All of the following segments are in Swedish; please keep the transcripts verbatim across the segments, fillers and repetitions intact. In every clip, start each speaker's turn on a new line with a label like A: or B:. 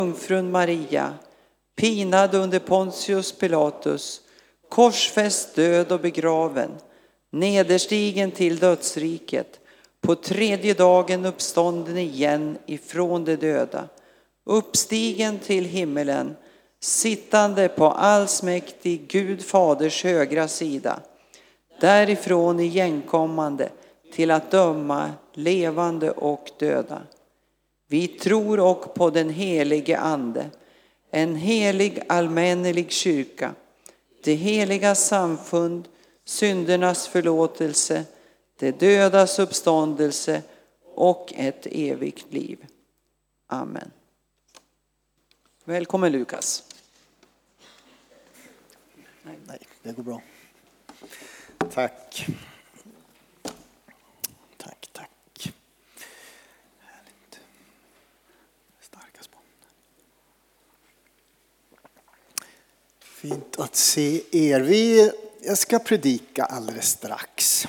A: jungfrun Maria, pinad under Pontius Pilatus, korsfäst, död och begraven, nederstigen till dödsriket, på tredje dagen uppstånden igen ifrån de döda, uppstigen till himmelen, sittande på allsmäktig Gud faders högra sida, därifrån igenkommande till att döma levande och döda. Vi tror och på den helige ande, en helig allmännelig kyrka, det heliga samfund, syndernas förlåtelse, det dödas uppståndelse och ett evigt liv. Amen. Välkommen Lukas.
B: Nej, Nej det går bra. Tack. Tack, tack. Härligt. Starka spår. Fint att se er. Vi, jag ska predika alldeles strax.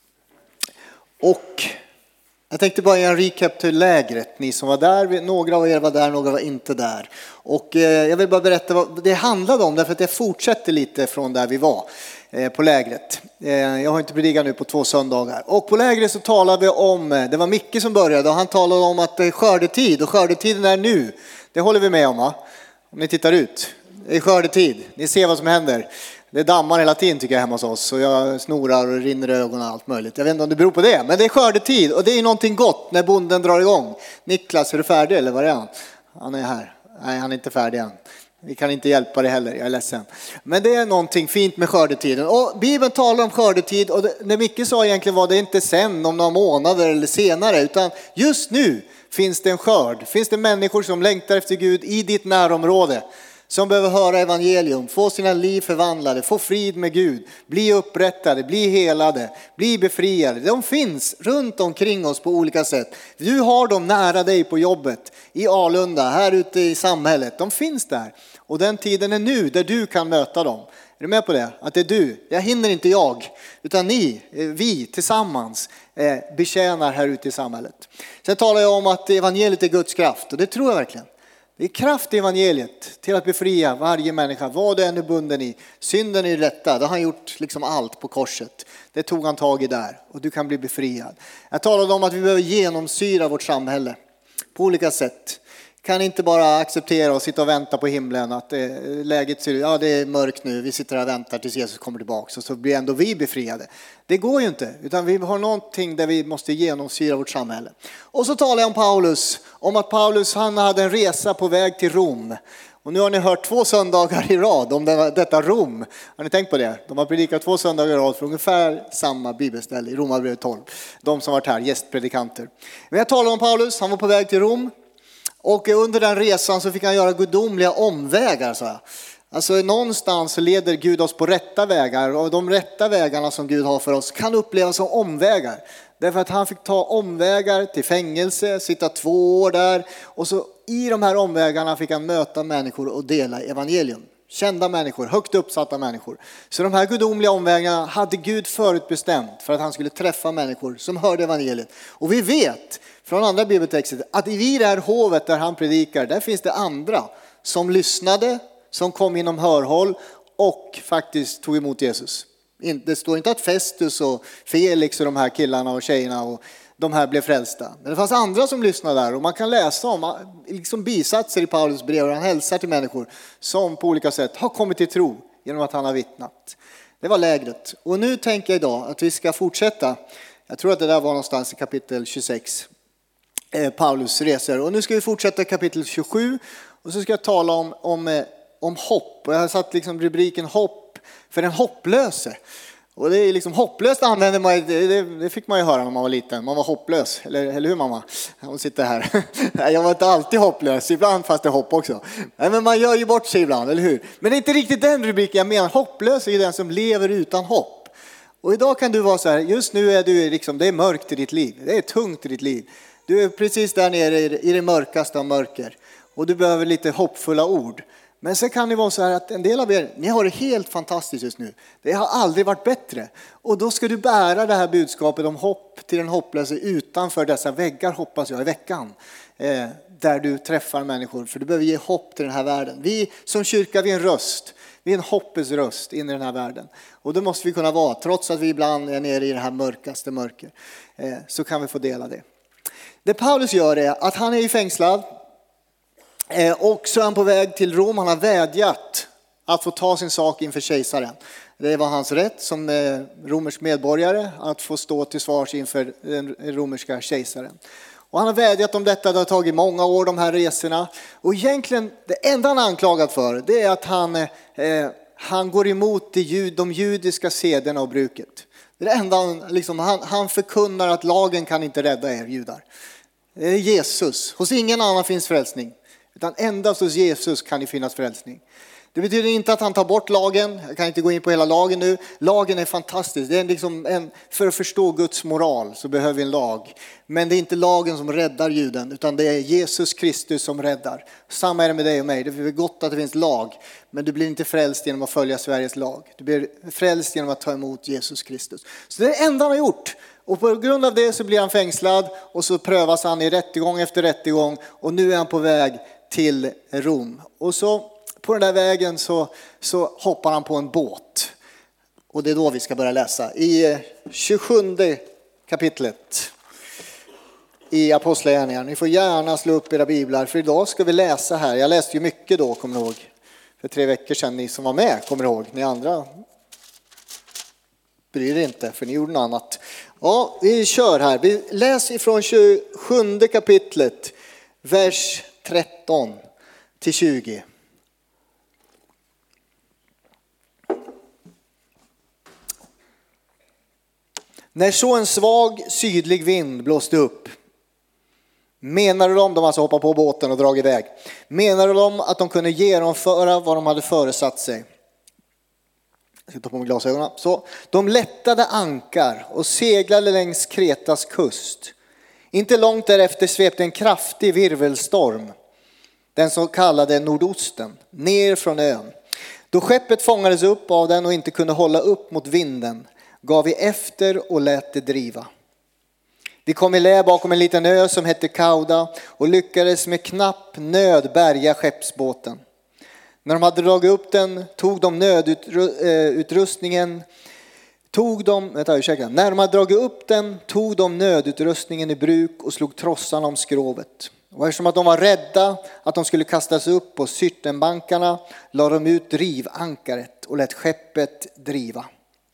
B: Och jag tänkte bara göra en recap till lägret. Ni som var där, några av er var där, några var inte där. Och eh, jag vill bara berätta vad det handlade om, därför att jag fortsätter lite från där vi var eh, på lägret. Eh, jag har inte predikat nu på två söndagar. Och på lägret så talade vi om, det var Micke som började och han talade om att det är skördetid. Och skördetiden är nu. Det håller vi med om, va? Om ni tittar ut. Det är skördetid. Ni ser vad som händer. Det dammar hela tiden tycker jag hemma hos oss. Och jag snorar och rinner i ögonen och allt möjligt. Jag vet inte om det beror på det. Men det är skördetid. Och det är någonting gott när bonden drar igång. Niklas, är du färdig eller vad är han? Han är här. Nej, han är inte färdig än. Vi kan inte hjälpa det heller. Jag är ledsen. Men det är någonting fint med skördetiden. Och Bibeln talar om skördetid. Och det, det Micke sa egentligen var det inte sen om några månader eller senare. Utan just nu finns det en skörd. Finns det människor som längtar efter Gud i ditt närområde. Som behöver höra evangelium, få sina liv förvandlade, få frid med Gud, bli upprättade, bli helade, bli befriade. De finns runt omkring oss på olika sätt. Du har dem nära dig på jobbet, i Alunda, här ute i samhället. De finns där. Och den tiden är nu där du kan möta dem. Är du med på det? Att det är du. Jag hinner inte jag, utan ni, vi tillsammans betjänar här ute i samhället. Sen talar jag om att evangeliet är Guds kraft, och det tror jag verkligen. Det är kraft i evangeliet till att befria varje människa, vad det än är bunden i. Synden är rätta, då har han gjort liksom allt på korset. Det tog han tag i där och du kan bli befriad. Jag talade om att vi behöver genomsyra vårt samhälle på olika sätt. Kan inte bara acceptera och sitta och vänta på himlen att det, läget ser ut, ja det är mörkt nu, vi sitter här och väntar tills Jesus kommer tillbaka och så blir ändå vi befriade. Det går ju inte, utan vi har någonting där vi måste genomsyra vårt samhälle. Och så talar jag om Paulus, om att Paulus han hade en resa på väg till Rom. Och nu har ni hört två söndagar i rad om detta Rom. Har ni tänkt på det? De har predikat två söndagar i rad för ungefär samma bibelställe i Romarbrevet tolv. De som varit här, gästpredikanter. Men jag talar om Paulus, han var på väg till Rom. Och under den resan så fick han göra gudomliga omvägar, så jag. Alltså någonstans så leder Gud oss på rätta vägar. Och de rätta vägarna som Gud har för oss kan upplevas som omvägar. Därför att han fick ta omvägar till fängelse, sitta två år där. Och så i de här omvägarna fick han möta människor och dela evangelium. Kända människor, högt uppsatta människor. Så de här gudomliga omvägarna hade Gud förutbestämt för att han skulle träffa människor som hörde evangeliet. Och vi vet från andra bibeltexter att i det här hovet där han predikar, där finns det andra som lyssnade, som kom inom hörhåll och faktiskt tog emot Jesus. Det står inte att Festus och Felix och de här killarna och tjejerna och de här blev frälsta. Men det fanns andra som lyssnade där och man kan läsa om liksom bisatser i Paulus brev och han hälsar till människor som på olika sätt har kommit till tro genom att han har vittnat. Det var lägret. Och nu tänker jag idag att vi ska fortsätta. Jag tror att det där var någonstans i kapitel tjugosex. Paulus resor. Och nu ska vi fortsätta kapitel tjugosju och så ska jag tala om, om, om hopp. Och jag har satt liksom rubriken hopp för den hopplöse. Och det är liksom hopplöst använder man, det, det fick man ju höra när man var liten. Man var hopplös, eller, eller hur mamma? Hon sitter här. Jag var inte alltid hopplös, ibland fast det är hopp också. Men man gör ju bort sig ibland, eller hur? Men det är inte riktigt den rubriken jag menar. Hopplös är ju den som lever utan hopp. Och idag kan du vara så här, just nu är du liksom, det är mörkt i ditt liv. Det är tungt i ditt liv. Du är precis där nere i det mörkaste av mörker. Och du behöver lite hoppfulla ord. Men sen kan det vara så här att en del av er, ni har det helt fantastiskt just nu. Det har aldrig varit bättre. Och då ska du bära det här budskapet om hopp till den hopplöse utanför dessa väggar, hoppas jag, i veckan. Eh, där du träffar människor. För du behöver ge hopp till den här världen. Vi som kyrka, vi är en röst. Vi är en hoppets röst in i den här världen. Och det måste vi kunna vara. Trots att vi ibland är nere i det här mörkaste mörker. Eh, så kan vi få dela det. Det Paulus gör är att han är fängslad. Eh, och så är han på väg till Rom. Han har vädjat att få ta sin sak inför kejsaren. Det var hans rätt som eh, romersk medborgare att få stå till svars inför den romerska kejsaren. Och han har vädjat om detta. Det har tagit många år, de här resorna. Och egentligen det enda han är anklagad för, det är att han, eh, han går emot de, jud, de judiska sederna och bruket. Det är det enda han, liksom, han, han förkunnar att lagen kan inte rädda er judar. Det är Jesus. Hos ingen annan finns frälsning. Utan endast hos Jesus kan det finnas frälsning. Det betyder inte att han tar bort lagen. Jag kan inte gå in på hela lagen nu. Lagen är fantastisk. Det är liksom en, för att förstå Guds moral så behöver vi en lag. Men det är inte lagen som räddar juden. Utan det är Jesus Kristus som räddar. Samma är det med dig och mig. Det är gott att det finns lag. Men du blir inte frälst genom att följa Sveriges lag. Du blir frälst genom att ta emot Jesus Kristus. Så det är det enda han har gjort. Och på grund av det så blir han fängslad. Och så prövas han i rättegång efter rättegång. Och nu är han på väg till Rom. Och så på den där vägen så, så hoppar han på en båt. Och det är då vi ska börja läsa. I tjugosjunde kapitlet i Apostlagärningarna. Ni får gärna slå upp era biblar. För idag ska vi läsa här. Jag läste ju mycket då, kommer ni ihåg. För tre veckor sedan, ni som var med, kommer ni ihåg. Ni andra bryr er inte, för ni gjorde något annat. Ja, vi kör här. Vi läser ifrån tjugosjunde kapitlet. Vers tretton till tjugo. När så en svag sydlig vind blåste upp, menade de, de alltså hoppade på båten och dragit iväg, menade de att de kunde genomföra vad de hade föresatt sig. Jag ska ta på mig glasögonen. Så de lättade ankar och seglade längs Kretas kust. Inte långt därefter svepte en kraftig virvelstorm, den så kallade nordosten, ner från ön. Då skeppet fångades upp av den och inte kunde hålla upp mot vinden, gav vi efter och lät det driva. Vi kom i lä bakom en liten ö som hette Kauda och lyckades med knapp nöd bärga skeppsbåten. När de hade dragit upp den tog de nödutrustningen tog de, vänta, ursäkta. När de hade dragit upp den tog de nödutrustningen i bruk och slog trossarna om skrovet. Och eftersom att de var rädda att de skulle kastas upp på syrtenbankarna la de ut drivankaret och lät skeppet driva.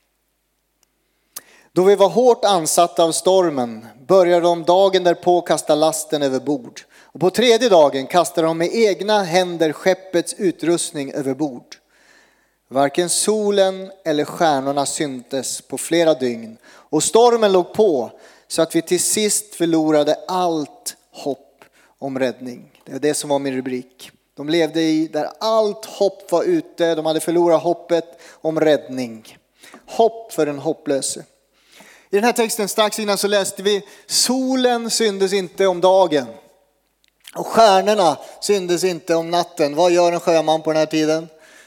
B: Då vi var hårt ansatta av stormen började de dagen därpå kasta lasten över bord. Och på tredje dagen kastade de med egna händer skeppets utrustning över bord. Varken solen eller stjärnorna syntes på flera dygn. Och stormen låg på så att vi till sist förlorade allt hopp om räddning. Det är det som var min rubrik. De levde i där allt hopp var ute. De hade förlorat hoppet om räddning. Hopp för den hopplöse. I den här texten strax innan så läste vi: solen syndes inte om dagen och stjärnorna syndes inte om natten. Vad gör en sjöman på den här tiden?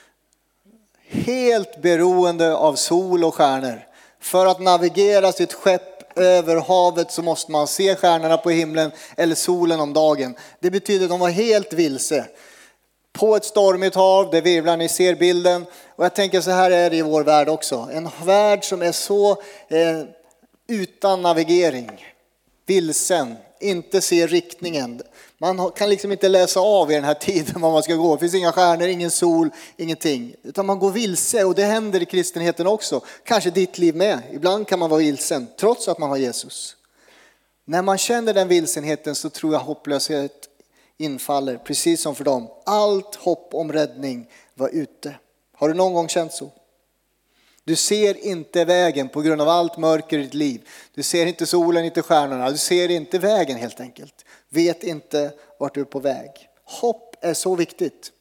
B: Helt beroende av sol och stjärnor. För att navigera sitt skepp över havet så måste man se stjärnorna på himlen eller solen om dagen. Det betyder att de var helt vilse. På ett stormigt hav, det virvlar, ni ser bilden. Och jag tänker så här är det i vår värld också. En värld som är så eh, utan navigering, vilsen, inte ser riktningen. Man kan liksom inte läsa av i den här tiden var man ska gå. Det finns inga stjärnor, ingen sol, ingenting. Utan man går vilse, och det händer i kristenheten också. Kanske ditt liv med. Ibland kan man vara vilsen trots att man har Jesus. När man känner den vilsenheten så tror jag hopplöshet infaller, precis som för dem. Allt hopp om räddning var ute. Har du någon gång känt så? Du ser inte vägen på grund av allt mörker i ditt liv. Du ser inte solen, inte stjärnorna. Du ser inte vägen helt enkelt. Vet inte vart du är på väg. Hopp är så viktigt.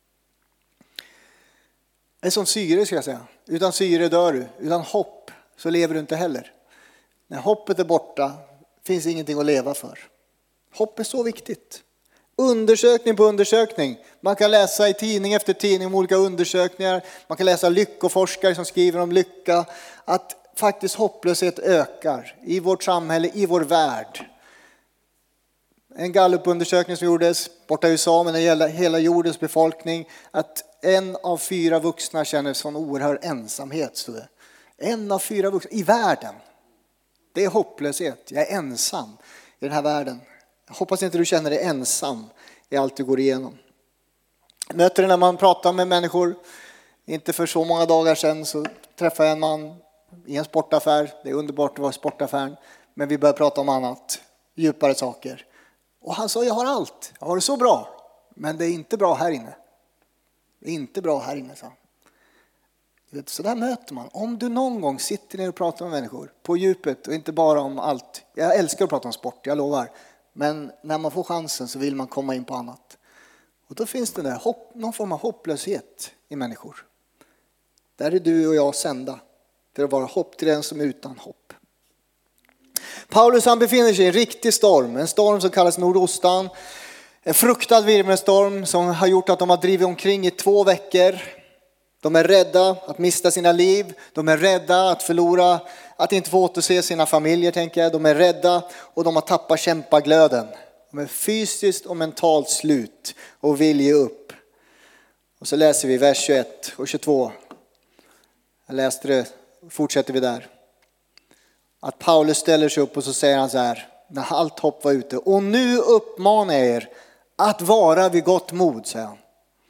B: Det är som syre, ska jag säga. Utan syre dör du. Utan hopp så lever du inte heller. När hoppet är borta finns ingenting att leva för. Hopp är så viktigt. Undersökning på undersökning. Man kan läsa i tidning efter tidning om olika undersökningar. Man kan läsa lyckoforskare som skriver om lycka. Att faktiskt hopplöshet ökar i vårt samhälle, i vår värld. En gallupundersökning som gjordes borta i U S A, men det gäller hela jordens befolkning. Att en av fyra vuxna känner sån oerhörd ensamhet. Så det. En av fyra vuxna i världen. Det är hopplöshet. Jag är ensam i den här världen. Jag hoppas inte du känner dig ensam i allt du går igenom. Jag möter det när man pratar med människor. Inte för så många dagar sedan så träffade jag en man i en sportaffär. Det är underbart att vara i sportaffären. Men vi börjar prata om annat. Djupare saker. Och han sa, jag har allt. Jag har det så bra. Men det är inte bra här inne. Det är inte bra här inne, så. Så där möter man. Om du någon gång sitter ner och pratar med människor på djupet och inte bara om allt. Jag älskar att prata om sport, jag lovar. Men när man får chansen så vill man komma in på annat. Och då finns det där hopp, någon form av hopplöshet i människor. Där är du och jag sända. För att vara hopp till den som är utan hopp. Paulus han befinner sig i en riktig storm. En storm som kallas nordostan. En fruktad virvelstorm som har gjort att de har drivit omkring i två veckor. De är rädda att mista sina liv. De är rädda att förlora, att inte få återse sina familjer, tänker jag. De är rädda och de har tappat kämpaglöden. De är fysiskt och mentalt slut och vill ge upp. Och så läser vi vers tjugoett och tjugotvå. Jag läste det, fortsätter vi där. Att Paulus ställer sig upp och så säger han så här, när allt hopp var ute. Och nu uppmanar jag er att vara vid gott mod, säger han.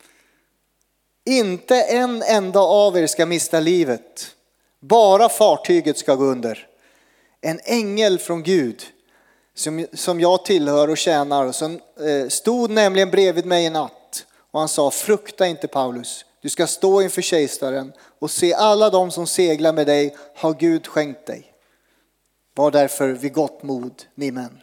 B: Inte en enda av er ska mista livet. Bara fartyget ska gå under. En ängel från Gud som, som jag tillhör och tjänar. Som eh, stod nämligen bredvid mig i natt. Och han sa, frukta inte Paulus. Du ska stå inför kejsaren och se alla de som seglar med dig har Gud skänkt dig. Var därför vid gott mod, ni män.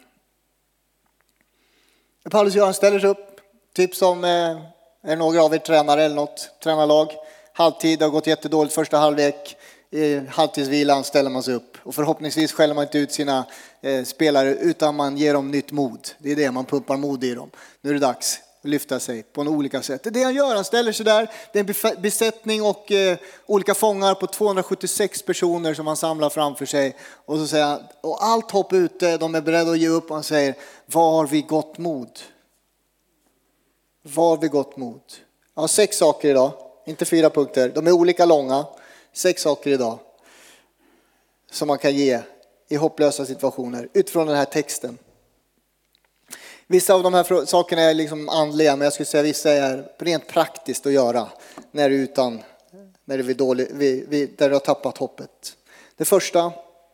B: Paulus och Göran ställer sig upp. Typ som eh, är några av er tränare eller något tränarlag. Halvtid, det har gått jättedåligt första halvlek. I halvtidsvilan ställer man sig upp. Och förhoppningsvis skäller man inte ut sina eh, spelare utan man ger dem nytt mod. Det är det, man pumpar mod i dem. Nu är det dags att lyfta sig på några olika sätt. Det är det han gör, han ställer sig där. Det är en besättning och eh, olika fångar på tvåhundrasjuttiosex personer som han samlar framför sig. Och så säger han, och allt hopp ute, de är beredda att ge upp. Och han säger, var vid gott mod. Var vid gott mod. Jag har sex saker idag, inte fyra punkter. De är olika långa. Sex saker idag som man kan ge i hopplösa situationer utifrån den här texten. Vissa av de här sakerna är liksom andliga, men jag skulle säga vissa är rent praktiskt att göra när du är utan, när du är dålig, där du har tappat hoppet. Det första,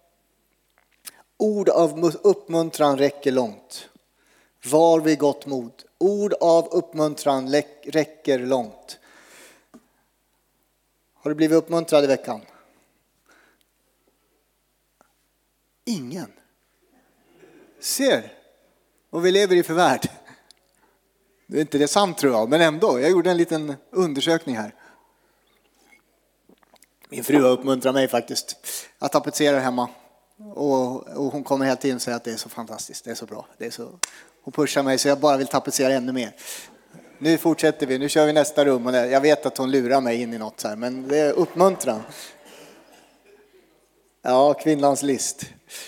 B: ord av uppmuntran räcker långt. Var vid gott mod. Ord av uppmuntran räcker långt. Har du blivit uppmuntrad i veckan? Ingen. Ser. Och vi lever i för värld. Det är inte det sant tror jag, men ändå. Jag gjorde en liten undersökning här. Min fru har uppmuntrat mig faktiskt att tapetsera hemma. Och, och hon kommer hela tiden och säger att det är så fantastiskt, det är så bra. Det är så... Hon pushar mig så jag bara vill tapetsera ännu mer. Nu fortsätter vi, nu kör vi nästa rum. Och jag vet att hon lurar mig in i något så här, men det är uppmuntran. Ja, kvinnans list.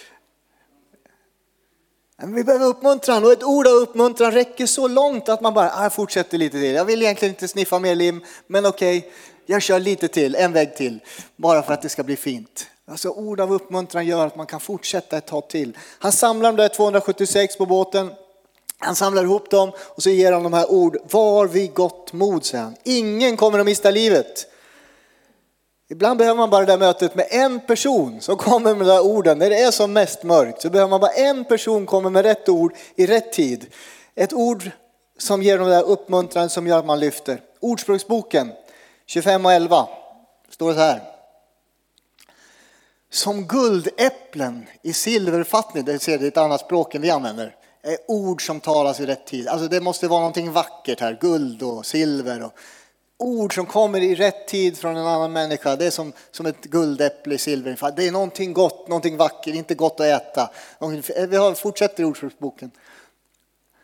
B: Men vi behöver uppmuntran och ett ord av uppmuntran räcker så långt att man bara, ah, jag fortsätter lite till. Jag vill egentligen inte sniffa mer lim, men okej, okay, jag kör lite till, en väg till. Bara för att det ska bli fint. Alltså ord av uppmuntran gör att man kan fortsätta ett tag till. Han samlar de där tvåhundrasjuttiosex på båten. Han samlar ihop dem och så ger han de här ord. Var vid gott mod, säger han. Ingen kommer att mista livet. Ibland behöver man bara det där mötet med en person som kommer med de där orden. När det är som mest mörkt så behöver man bara en person komma med rätt ord i rätt tid. Ett ord som ger de där uppmuntran som gör att man lyfter. Ordspråksboken tjugofem och elva står det så här. Som guldäpplen i silverfattning, det är ett annat språk än vi använder, är ord som talas i rätt tid. Alltså det måste vara någonting vackert här, guld och silver och ord som kommer i rätt tid från en annan människa. Det är som, som ett guldäpple i silver. Det är någonting gott, någonting vackert, inte gott att äta. Vi har, fortsätter i ordspråksboken.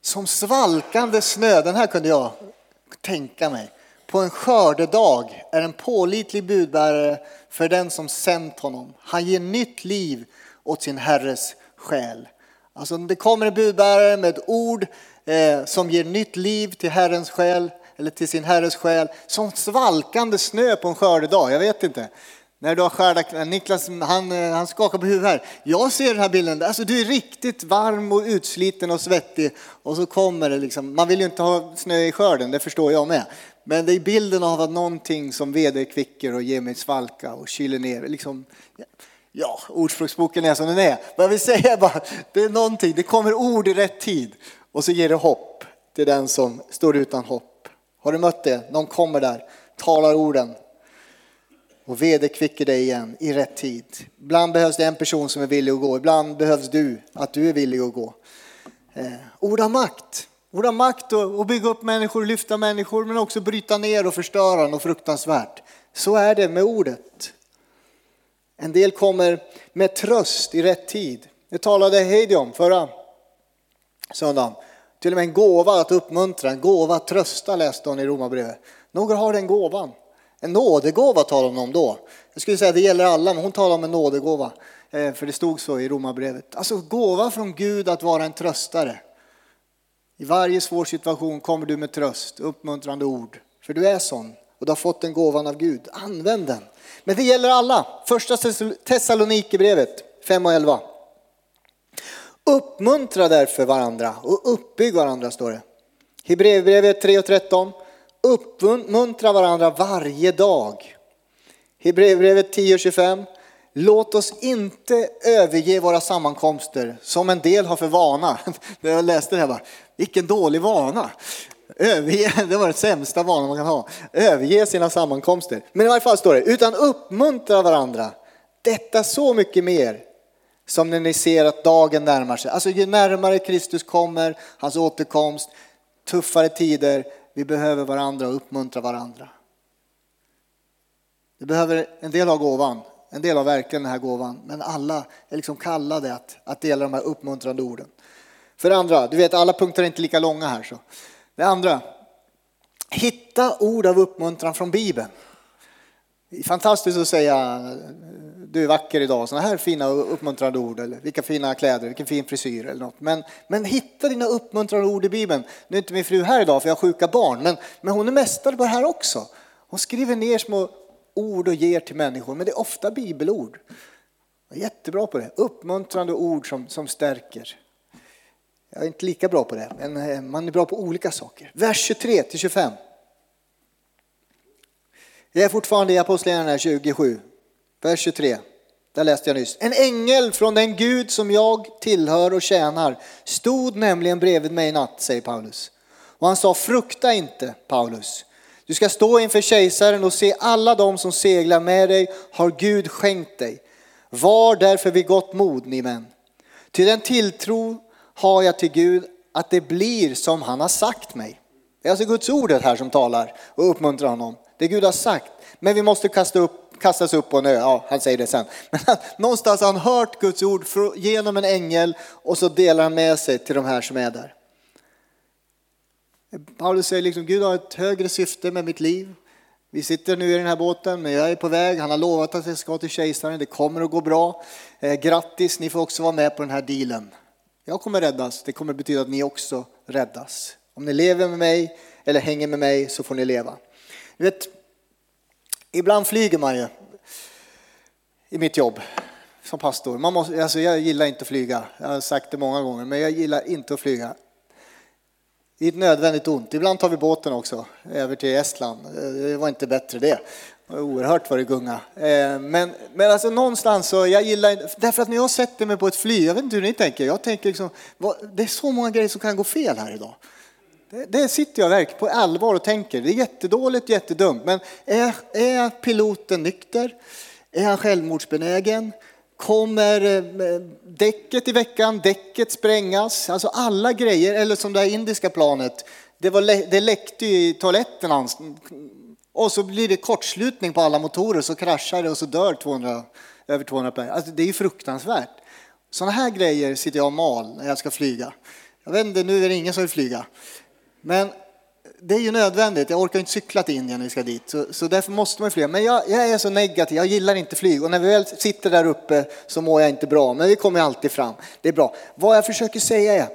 B: Som svalkande snö, den här kunde jag tänka mig. På en skördedag är en pålitlig budbärare för den som sänt honom. Han ger nytt liv åt sin herres själ. Alltså det kommer en budbärare med ord eh, som ger nytt liv till herrens själ. Eller till sin herres själ. Som svalkande snö på en skördedag, jag vet inte. När du har skördat, Niklas han, han skakar på huvudet här. Jag ser den här bilden, alltså du är riktigt varm och utsliten och svettig. Och så kommer det liksom, man vill ju inte ha snö i skörden, det förstår jag med. Men det är bilden av att någonting som vederkvicker och ger mig svalka och kyler ner. Liksom, ja, ordspråksboken är som den är. Vad jag vill säga är bara, det är någonting, det kommer ord i rätt tid. Och så ger det hopp till den som står utan hopp. Har du mött det? Någon kommer där, talar orden. Och vederkvicker dig igen i rätt tid. Ibland behövs det en person som är villig att gå. Ibland behövs du, att du är villig att gå. Eh, ord av makt. Ord av makt och, och bygga upp människor, lyfta människor. Men också bryta ner och förstöra något fruktansvärt. Så är det med ordet. En del kommer med tröst i rätt tid. Det talade Heidi om förra söndagen. Till och med en gåva att uppmuntra, en gåva att trösta läste hon i Romarbrevet. Några har den gåvan. En nådegåva talar hon om då. Jag skulle säga att det gäller alla, men hon talar om en nådegåva. För det stod så i Romarbrevet. Alltså gåva från Gud att vara en tröstare. I varje svår situation kommer du med tröst, uppmuntrande ord. För du är sån och du har fått den gåvan av Gud. Använd den. Men det gäller alla. Första Thessalonikerbrevet fem och elva. Uppmuntra därför varandra och uppbygg varandra, står det. Hebreerbrevet tre och tretton. Uppmuntra varandra varje dag. Hebreerbrevet tio och tjugofem. Låt oss inte överge våra sammankomster som en del har för vana. När jag läste det här bara, vilken dålig vana. Överge, det var det sämsta vana man kan ha. Överge sina sammankomster. Men i varje fall står det, utan uppmuntra varandra. Detta så mycket mer som när ni ser att dagen närmar sig. Alltså ju närmare Kristus kommer, hans återkomst, tuffare tider. Vi behöver varandra och uppmuntra varandra. Vi behöver en del av gåvan. En del av verkligen den här gåvan. Men alla är liksom kallade att, att dela de här uppmuntrande orden. För det andra, du vet alla punkter är inte lika långa här. Så. Det andra, hitta ord av uppmuntran från Bibeln. Det är fantastiskt att säga du är vacker idag. Sådana här fina uppmuntrande ord. Eller vilka fina kläder, vilken fin frisyr eller något. Men, men hitta dina uppmuntrande ord i Bibeln. Nu är inte min fru här idag för jag har sjuka barn. Men, men hon är mästare på det här också. Hon skriver ner små ord och ger till människor. Men det är ofta bibelord. Jag är jättebra på det. Uppmuntrande ord som, som stärker. Jag är inte lika bra på det. Men man är bra på olika saker. Vers tjugotre till tjugofem. Jag är fortfarande i Apostlagärningarna tjugosju. Vers tjugotre. Där läste jag nyss. En ängel från den Gud som jag tillhör och tjänar stod nämligen bredvid mig i natt, säger Paulus. Och han sa, frukta inte, Paulus. Du ska stå inför kejsaren och se alla de som seglar med dig har Gud skänkt dig. Var därför vid gott mod, ni män. Till den tilltro har jag till Gud att det blir som han har sagt mig. Det är alltså Guds ordet här som talar och uppmuntrar honom. Det Gud har sagt. Men vi måste kasta upp, kastas upp på en ö. Ja, han säger det sen. Men han, någonstans har han hört Guds ord för, genom en ängel. Och så delar han med sig till de här som är där. Paulus säger liksom, Gud har ett högre syfte med mitt liv. Vi sitter nu i den här båten, men jag är på väg. Han har lovat att jag ska till kejsaren. Det kommer att gå bra. Eh, grattis, ni får också vara med på den här dealen. Jag kommer räddas. Det kommer betyda att ni också räddas. Om ni lever med mig eller hänger med mig så får ni leva. Du vet, ibland flyger man ju i mitt jobb som pastor. Man måste, alltså jag gillar inte att flyga. Jag har sagt det många gånger, men jag gillar inte att flyga. Det är ett nödvändigt ont. Ibland tar vi båten också över till Estland. Det var inte bättre det. Det var oerhört vad det gunga. Men, men alltså någonstans så jag gillar, därför att när jag sätter mig på ett flyg, jag vet inte hur ni tänker. Jag tänker liksom, det är så många grejer som kan gå fel här idag. Det, det sitter jag verkligen på allvar och tänker. Det är jättedåligt, jättedumt. Men är, är piloten nykter? Är han självmordsbenägen? Kommer däcket i veckan, däcket sprängas? Alltså alla grejer, eller som det här indiska planet. Det, var, det läckte i toaletten. Och så blir det kortslutning på alla motorer. Så kraschar det och så dör tvåhundra, över tvåhundra personer. Alltså det är ju fruktansvärt. Sådana här grejer sitter jag och mal när jag ska flyga. Jag vet inte, nu är det ingen som vill flyga. Men det är ju nödvändigt. Jag orkar inte cykla till Indien när vi ska dit. Så, så därför måste man flyga. Men jag, jag är så negativ. Jag gillar inte flyg. Och när vi väl sitter där uppe så mår jag inte bra. Men vi kommer alltid fram. Det är bra. Vad jag försöker säga är.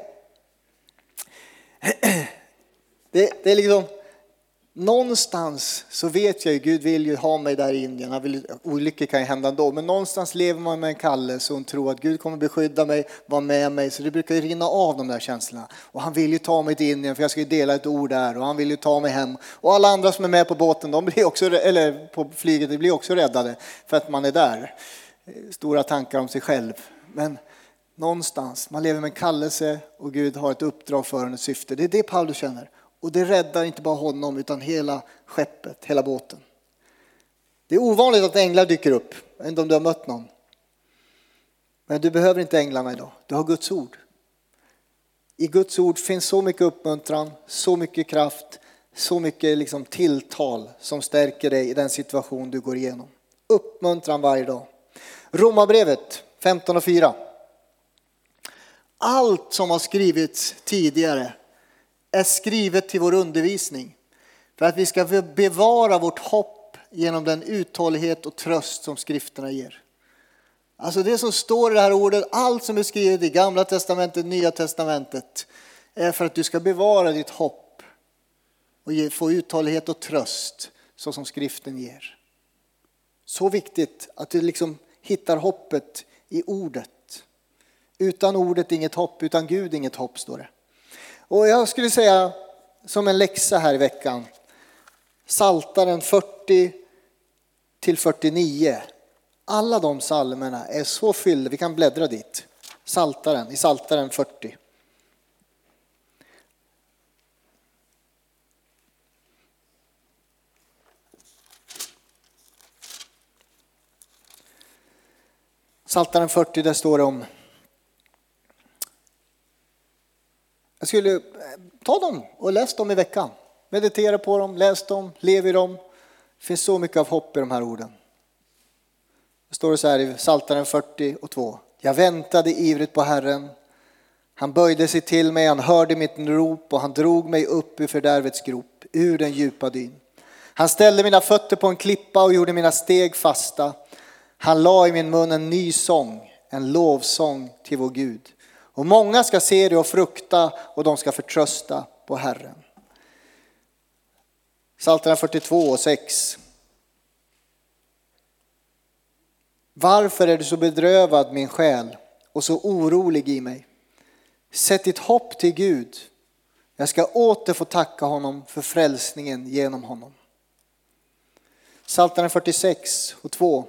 B: Det, det är liksom. Någonstans så vet jag ju. Gud vill ju ha mig där i Indien. Han vill, olyckor kan ju hända ändå. Men någonstans lever man med en kallelse. Och hon tror att Gud kommer beskydda mig. Vara med mig. Så det brukar ju rinna av de där känslorna. Och han vill ju ta mig till Indien. För jag ska ju dela ett ord där. Och han vill ju ta mig hem. Och alla andra som är med på båten. De blir också, eller på flyget. De blir också räddade. För att man är där. Stora tankar om sig själv. Men någonstans. Man lever med en kallelse. Och Gud har ett uppdrag för en, ett syfte. Det är det Paulus känner. Och det räddar inte bara honom utan hela skeppet, hela båten. Det är ovanligt att änglar dyker upp. Jag vet inte om du har mött någon. Men du behöver inte änglarna idag. Du har Guds ord. I Guds ord finns så mycket uppmuntran, så mycket kraft, så mycket liksom tilltal som stärker dig i den situation du går igenom. Uppmuntran varje dag. Romarbrevet femton och fyra. Allt som har skrivits tidigare är skrivet till vår undervisning. För att vi ska bevara vårt hopp genom den uthållighet och tröst som skrifterna ger. Alltså det som står i det här ordet, allt som är skrivet i Gamla testamentet, Nya testamentet, är för att du ska bevara ditt hopp och få uthållighet och tröst så som skriften ger. Så viktigt att du liksom hittar hoppet i ordet. Utan ordet inget hopp, utan Gud inget hopp, står det. Och jag skulle säga som en läxa här i veckan. Psaltaren fyrtio till fyrtionio. Alla de psalmerna är så fyllda. Vi kan bläddra dit. Psaltaren, i Psaltaren fyrtio. Psaltaren fyrtio, där står det om. Jag skulle ta dem och läs dem i veckan. Meditera på dem, läs dem, lev i dem. Det finns så mycket av hopp i de här orden. Det står så här i Psaltaren fyrtio och två. Jag väntade ivrigt på Herren. Han böjde sig till mig, han hörde mitt rop och han drog mig upp ur fördärvets grop, ur den djupa dyn. Han ställde mina fötter på en klippa och gjorde mina steg fasta. Han la i min mun en ny sång, en lovsång till vår Gud. Och många ska se det och frukta och de ska förtrösta på Herren. Psaltaren fyrtiotvå och sex. Varför är du så bedrövad min själ och så orolig i mig? Sätt ditt hopp till Gud. Jag ska åter få tacka honom för frälsningen genom honom. Psaltaren fyrtiosex och två.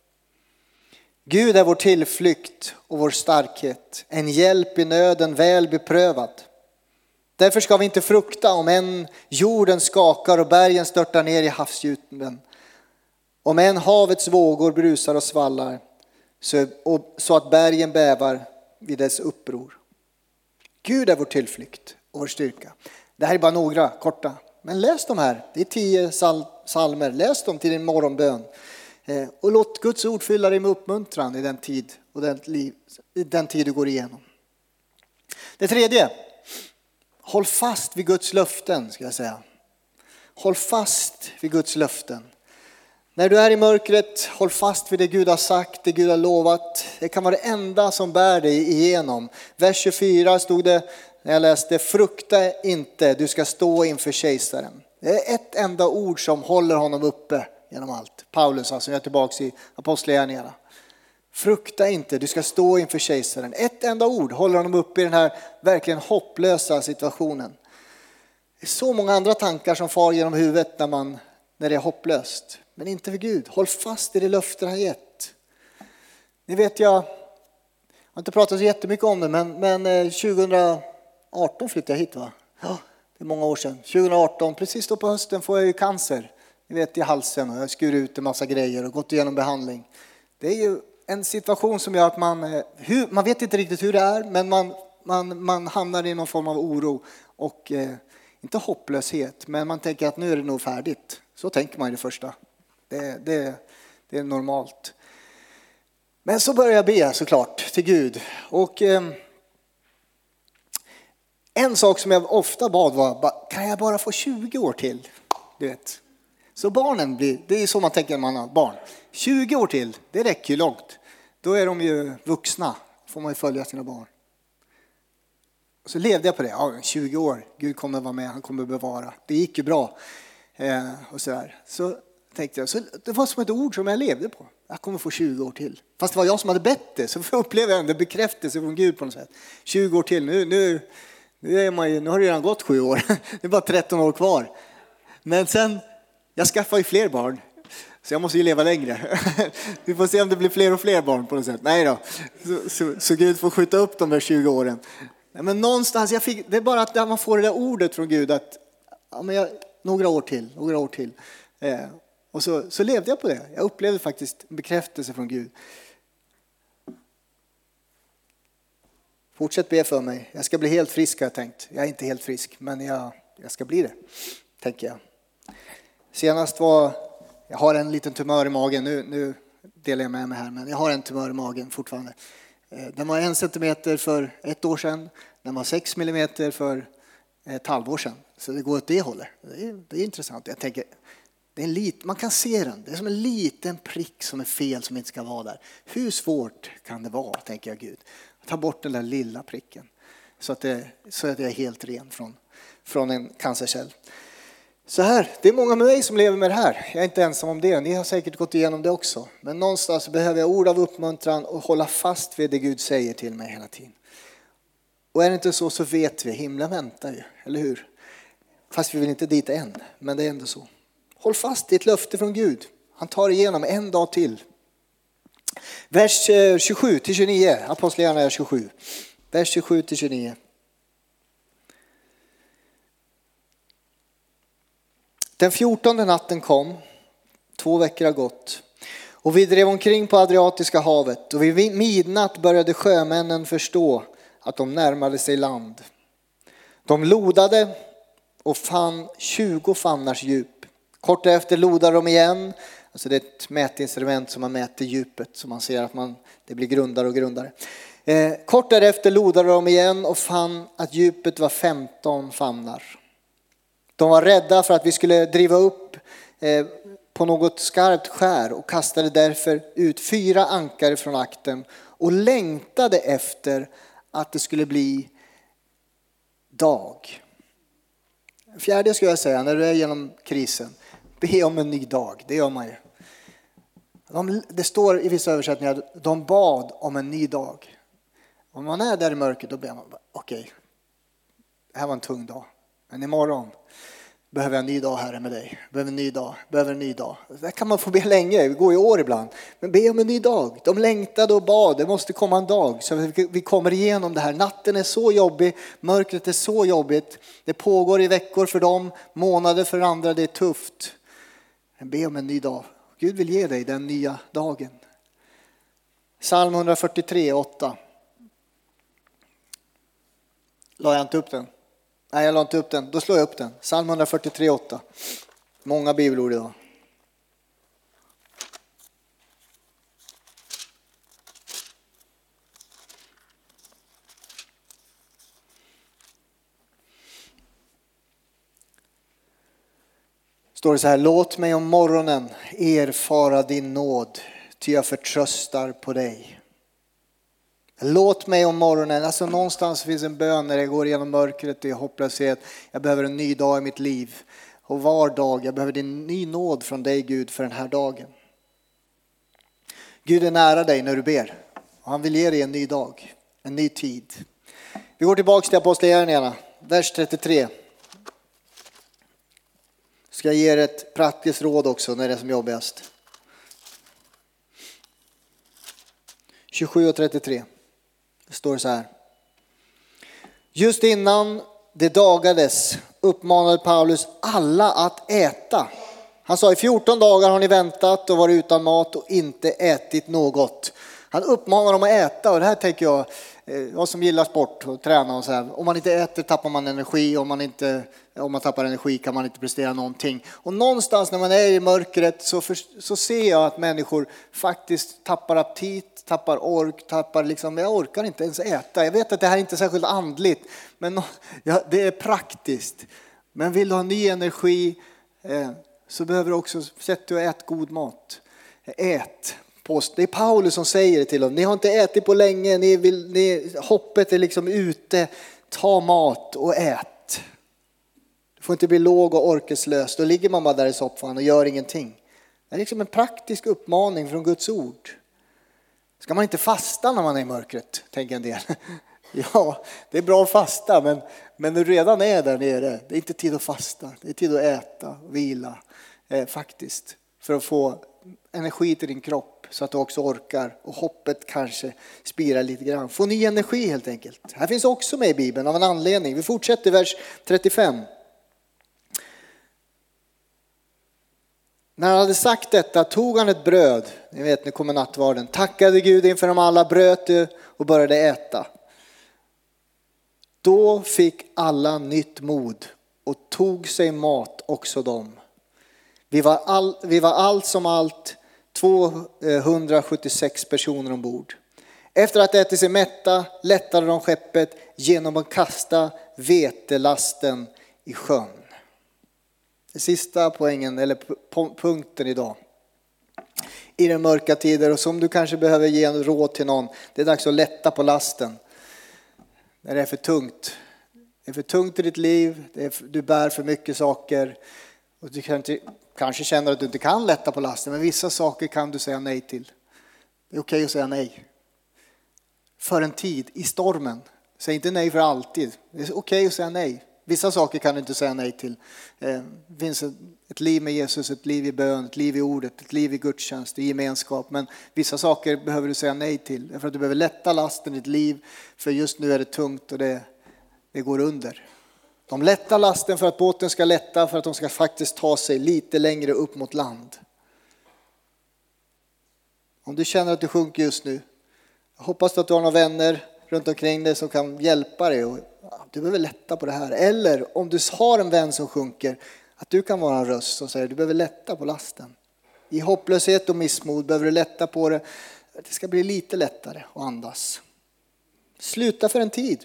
B: Gud är vår tillflykt och vår starkhet, en hjälp i nöden väl beprövad. Därför ska vi inte frukta om än jorden skakar och bergen störtar ner i havsdjupen. Om än havets vågor brusar och svallar så, och, så att bergen bävar vid dess uppror. Gud är vår tillflykt och vår styrka. Det här är bara några korta. Men läs de här. Det är tio psalmer. Läs dem till din morgonbön. Och låt Guds ord fylla dig med uppmuntran i den tid och den, liv, i den tid du går igenom. Det tredje. Håll fast vid Guds löften, ska jag säga. Håll fast vid Guds löften. När du är i mörkret, håll fast vid det Gud har sagt, det Gud har lovat. Det kan vara det enda som bär dig igenom. Vers tjugofyra stod det när jag läste: frukta inte, du ska stå inför kejsaren. Det är ett enda ord som håller honom uppe genom allt. Paulus, alltså, jag är tillbaka i Apostlagärningarna. Frukta inte, du ska stå inför kejsaren. Ett enda ord håller honom uppe i den här verkligen hopplösa situationen. Det är så många andra tankar som far genom huvudet när, man, när det är hopplöst. Men inte för Gud. Håll fast i det löfte han gett. Ni vet, jag, jag har inte pratat så jättemycket om det, men, men tjugoarton flyttade jag hit, va? Ja, det är många år sedan. tjugoarton, precis då på hösten, får jag ju cancer. Ni vet, i halsen, och jag skur ut en massa grejer och gått igenom behandling. Det är ju en situation som gör att man, hur, man vet inte riktigt hur det är, men man, man, man hamnar i någon form av oro och eh, inte hopplöshet, men man tänker att nu är det nog färdigt. Så tänker man i det första. Det, det, det är normalt. Men så börjar jag be såklart till Gud. Och eh, En sak som jag ofta bad var, kan jag bara få tjugo år till? Du vet. Så barnen blir, det är så man tänker när man har barn. tjugo år till, det räcker ju långt. Då är de ju vuxna, får man ju följa sina barn. Och så levde jag på det, ja, tjugo år, Gud kommer vara med, han kommer bevara. Det gick ju bra. Eh, och så där. Så tänkte jag, så det var som ett ord som jag levde på. Jag kommer få tjugo år till. Fast det var jag som hade bett det, så upplevde jag en bekräftelse från Gud på något sätt. tjugo år till, nu, nu, nu, är man ju, nu har det redan gått sju år. Det är bara tretton år kvar. Men sen, jag skaffar ju fler barn. Så jag måste ju leva längre. Vi får se om det blir fler och fler barn på något sätt. Nej då. Så, så, så Gud får skjuta upp de där tjugo åren. Men någonstans, jag fick, det är bara att man får det där ordet från Gud. Att ja, men jag, några år till, några år till. Eh, och så, så levde jag på det. Jag upplevde faktiskt en bekräftelse från Gud. Fortsätt be för mig. Jag ska bli helt frisk har jag tänkt. Jag är inte helt frisk, men jag, jag ska bli det. Tänker jag. Senast var, jag har en liten tumör i magen. Nu, nu delar jag med mig här, men jag har en tumör i magen fortfarande. Den var en centimeter för ett år sedan. Den var sex millimeter för ett halvår sedan. Så det går åt det hållet. Det är, det är intressant. Jag tänker, det är en lit, man kan se den. Det är som en liten prick som är fel, som inte ska vara där. Hur svårt kan det vara, tänker jag Gud. Ta bort den där lilla pricken. Så att, det, så att jag är helt ren från, från en cancercell. Så här, det är många med mig som lever med det här. Jag är inte ensam om det. Ni har säkert gått igenom det också. Men någonstans behöver jag ord av uppmuntran och hålla fast vid det Gud säger till mig hela tiden. Och är det inte så, så vet vi. Himlen väntar ju, eller hur? Fast vi vill inte dit än, men det är ändå så. Håll fast i ett löfte från Gud. Han tar igenom en dag till. Vers tjugosju till tjugonio. Apostlagärningarna tjugosju. Vers tjugosju till tjugonio. Den fjortonde natten kom, två veckor har gått, och vi drev omkring på Adriatiska havet, och vid midnatt började sjömännen förstå att de närmade sig land. De lodade och fann tjugo fannars djup. Kort efter lodade de igen, alltså det är ett mätinstrument som man mäter djupet, så man ser att man, det blir grundare och grundare. Eh, kort därefter lodade de igen och fann att djupet var femton famnar. De var rädda för att vi skulle driva upp eh, på något skarpt skär och kastade därför ut fyra ankare från akten och längtade efter att det skulle bli dag. Fjärde skulle jag säga, när du är genom krisen, be om en ny dag. Det gör man ju. De, det står i vissa översättningar att de bad om en ny dag. Om man är där i mörkret, då ber man, okej, okay, det här var en tung dag. Men imorgon behöver jag en ny dag, Herre, med dig. Behöver en ny dag, behöver en ny dag. Det kan man få be länge, det går i år ibland. Men be om en ny dag. De längtade och bad, det måste komma en dag. Så vi kommer igenom det här. Natten är så jobbig, mörkret är så jobbigt. Det pågår i veckor för dem, månader för andra, det är tufft. Men be om en ny dag. Gud vill ge dig den nya dagen. Psalm hundrafyrtiotre, åtta. La jag inte upp den? Nej, jag la inte upp den. Då slår jag upp den. Psalm hundrafyrtiotre, åtta. Många bibelord idag. Står det så här: låt mig om morgonen erfara din nåd, ty jag förtröstar på dig. Låt mig om morgonen, alltså någonstans finns en bön när jag går igenom mörkret och hopplöshet. Jag behöver en ny dag i mitt liv. Och var dag, jag behöver din ny nåd från dig, Gud, för den här dagen. Gud är nära dig när du ber. Och han vill ge dig en ny dag, en ny tid. Vi går tillbaka till Apostlagärningarna, vers trettiotre. Ska jag ge er ett praktiskt råd också när det är som jobbigast. tjugosju och trettiotre. Det står så här: just innan det dagades uppmanade Paulus alla att äta. Han sa: i fjorton dagar har ni väntat och varit utan mat och inte ätit något. Han uppmanar dem att äta, och det här tänker jag, vad som gillar sport och träna och så här. Om man inte äter tappar man energi. Om man, inte, om man tappar energi kan man inte prestera någonting. Och någonstans när man är i mörkret så, för, så ser jag att människor faktiskt tappar aptit, tappar ork, tappar liksom, jag orkar inte ens äta. Jag vet att det här inte är särskilt andligt, men ja, det är praktiskt. Men vill du ha ny energi eh, så behöver du också sätta dig och ät god mat. Ät. Det är Paulus som säger det till dem. Ni har inte ätit på länge. Ni vill, ni, hoppet är liksom ute. Ta mat och ät. Du får inte bli låg och orkeslös. Då ligger man bara där i soffan och gör ingenting. Det är liksom en praktisk uppmaning från Guds ord. Ska man inte fasta när man är i mörkret? Tänker en del. Ja, det är bra att fasta. Men, men du redan är där nere. Det är inte tid att fasta. Det är tid att äta och vila. Eh, faktiskt. För att få energi till din kropp så att du också orkar och hoppet kanske spirar lite grann. Få ny energi helt enkelt. Här finns också med i Bibeln av en anledning. Vi fortsätter vers trettiofem. När han hade sagt detta tog han ett bröd. Ni vet, nu kommer nattvarden. Tackade Gud inför dem alla, bröt det och började äta. Då fick alla nytt mod och tog sig mat också de. Vi var, all, vi var allt som allt tvåhundrasjuttiosex personer ombord. Efter att äta sig mätta lättade de skeppet genom att kasta vetelasten i sjön. Det sista poängen eller punkten idag. I den mörka tider och som du kanske behöver ge en råd till någon. Det är dags att lätta på lasten. När det är för tungt. Det är för tungt i ditt liv. Det är för, du bär för mycket saker. Och du kanske, kanske känner att du inte kan lätta på lasten. Men vissa saker kan du säga nej till. Det är okej att säga nej. För en tid, i stormen. Säg inte nej för alltid. Det är okej att säga nej. Vissa saker kan du inte säga nej till. Det finns ett liv med Jesus, ett liv i bön, ett liv i ordet, ett liv i gudstjänst, i gemenskap. Men vissa saker behöver du säga nej till. Därför att du behöver lätta lasten i ditt liv. För just nu är det tungt och det, det går under. De lättar lasten för att båten ska lätta, för att de ska faktiskt ta sig lite längre upp mot land. Om du känner att du sjunker just nu, jag hoppas att du har några vänner runt omkring dig som kan hjälpa dig. Och, ja, du behöver lätta på det här. Eller om du har en vän som sjunker, att du kan vara en röst som säger du behöver lätta på lasten. I hopplöshet och missmod behöver du lätta på det. Det ska bli lite lättare att andas. Sluta för en tid.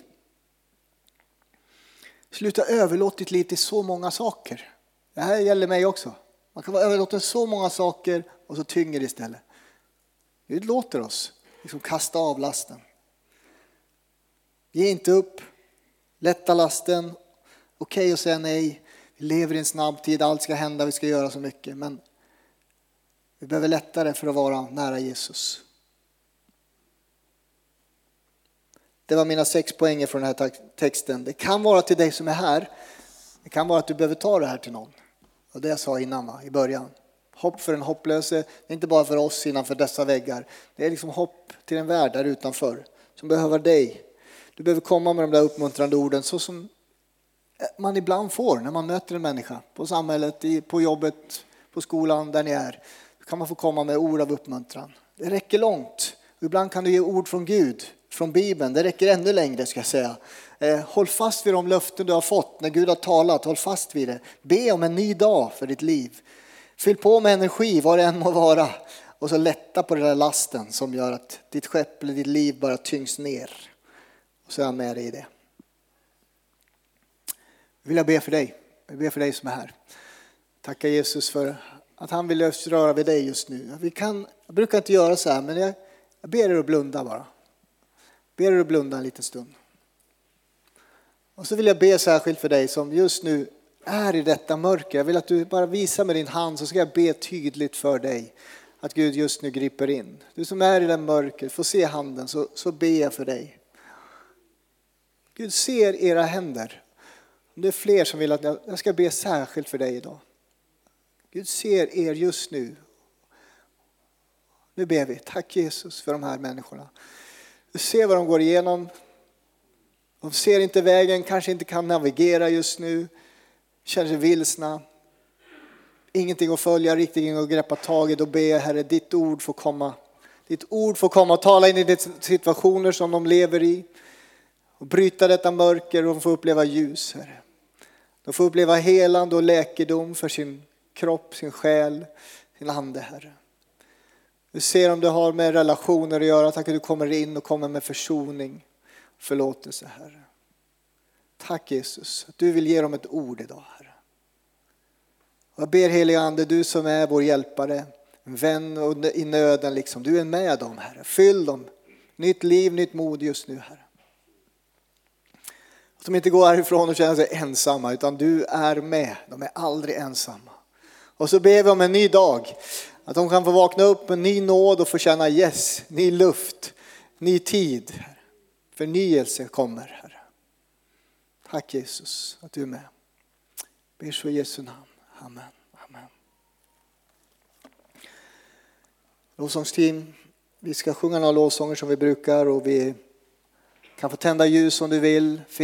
B: Sluta överlåta ditt liv till så många saker. Det här gäller mig också. Man kan vara överlåten så många saker och så tynger det istället. Gud låter oss liksom kasta av lasten. Ge inte upp. Lätta lasten. Okej att säga nej. Vi lever i en snabb tid. Allt ska hända. Vi ska göra så mycket. Men vi behöver lätta det för att vara nära Jesus. Det var mina sex poänger från den här texten. Det kan vara till dig som är här. Det kan vara att du behöver ta det här till någon. Och det jag sa innan, va, i början. Hopp för en hopplöse. Det är inte bara för oss innanför dessa väggar. Det är liksom hopp till en värld där utanför. Som behöver dig. Du behöver komma med de där uppmuntrande orden. Så som man ibland får när man möter en människa. På samhället, på jobbet, på skolan, där ni är. Då kan man få komma med ord av uppmuntran. Det räcker långt. Och ibland kan du ge ord från Gud. Från Bibeln, det räcker ännu längre ska jag säga. Eh, håll fast vid de löften du har fått när Gud har talat. Håll fast vid det. Be om en ny dag för ditt liv. Fyll på med energi vad det än må vara. Och så lätta på den där lasten som gör att ditt skepp eller ditt liv bara tyngs ner. Och så är han med dig i det. Jag vill jag be för dig. Jag ber för dig som är här. Tacka Jesus för att han vill röra vid dig just nu. Vi kan, jag brukar inte göra så här, men jag, jag ber er att blunda bara. Ber er att blunda en liten stund. Och så vill jag be särskilt för dig som just nu är i detta mörker. Jag vill att du bara visar med din hand, så ska jag be tydligt för dig. Att Gud just nu griper in. Du som är i den mörker, får se handen, så, så ber jag för dig. Gud ser era händer. Om det är fler som vill att jag, jag ska be särskilt för dig idag. Gud ser er just nu. Nu ber vi. Tack Jesus för de här människorna. Du ser vad de går igenom. De ser inte vägen, kanske inte kan navigera just nu. Känner sig vilsna. Ingenting att följa, riktigt inget att greppa tag i. Då ber jag, Herre, ditt ord får komma. ditt ord får komma och tala in i de situationer som de lever i. Och bryta detta mörker och få uppleva ljus, Herre. De får uppleva helande och läkedom för sin kropp, sin själ, sin ande, Herre. Du ser om det har med relationer att göra. Tack att du kommer in och kommer med försoning, förlåtelse, Herre. Tack Jesus att du vill ge dem ett ord idag, Herre. Och jag ber heliga ande, du som är vår hjälpare, en vän och i nöden liksom. Du är med dem, Herre. Fyll dem. Nytt liv, nytt mod just nu, Herre. Att de inte går härifrån och känner sig ensamma, utan du är med. De är aldrig ensamma. Och så ber vi om en ny dag. Att de kan få vakna upp med ny nåd och få känna yes, ny luft, ny tid. Förnyelse kommer, Herre. Tack Jesus att du är med. Ber så i Jesu namn. Amen. Amen. Lovsångsteam, vi ska sjunga några lovsånger som vi brukar och vi kan få tända ljus om du vill.